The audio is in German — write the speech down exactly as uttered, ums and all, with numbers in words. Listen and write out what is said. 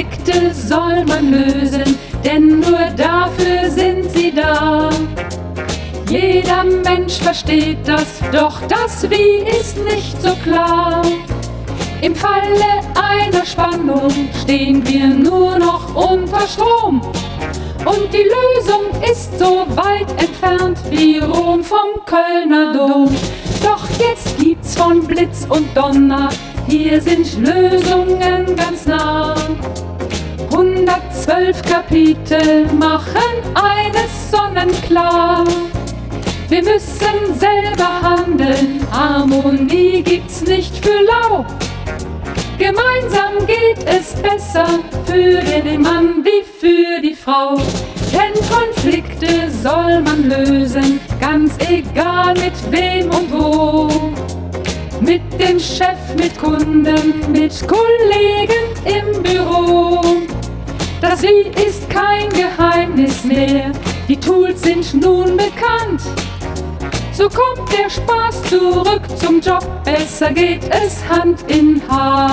Konflikte soll man lösen, denn nur dafür sind sie da. Jeder Mensch versteht das, doch das Wie ist nicht so klar. Im Falle einer Spannung stehen wir nur noch unter Strom. Und die Lösung ist so weit entfernt wie Rom vom Kölner Dom. Doch jetzt gibt's von Blitz und Donner, hier sind Lösungen ganz nah. hundertzwölf Kapitel machen eines sonnenklar. Wir müssen selber handeln, Harmonie gibt's nicht für lau. Gemeinsam geht es besser für den Mann wie für die Frau. Denn Konflikte soll man lösen, ganz egal mit wem und wo. Mit dem Chef, mit Kunden, mit Kollegen im Büro. Das Wie ist kein Geheimnis mehr, die Tools sind nun bekannt. So kommt der Spaß zurück zum Job, besser geht es Hand in Hand.